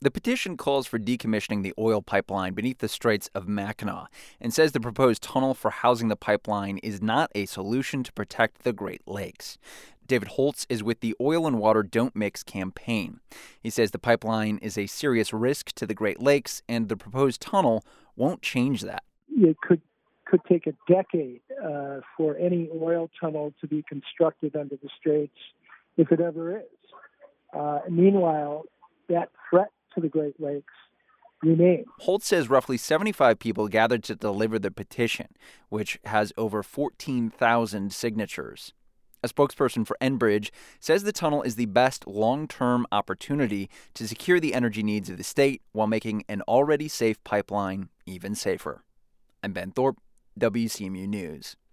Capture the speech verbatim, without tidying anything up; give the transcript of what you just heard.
The petition calls for decommissioning the oil pipeline beneath the Straits of Mackinac and says the proposed tunnel for housing the pipeline is not a solution to protect the Great Lakes. David Holtz is with the Oil and Water Don't Mix campaign. He says the pipeline is a serious risk to the Great Lakes, and the proposed tunnel won't change that. It could could take a decade uh, for any oil tunnel to be constructed under the Straits, if it ever is. Uh, meanwhile, that threat to the Great Lakes remains. Holtz says roughly seventy-five people gathered to deliver the petition, which has over fourteen thousand signatures. A spokesperson for Enbridge says the tunnel is the best long-term opportunity to secure the energy needs of the state while making an already safe pipeline even safer. I'm Ben Thorpe, W C M U News.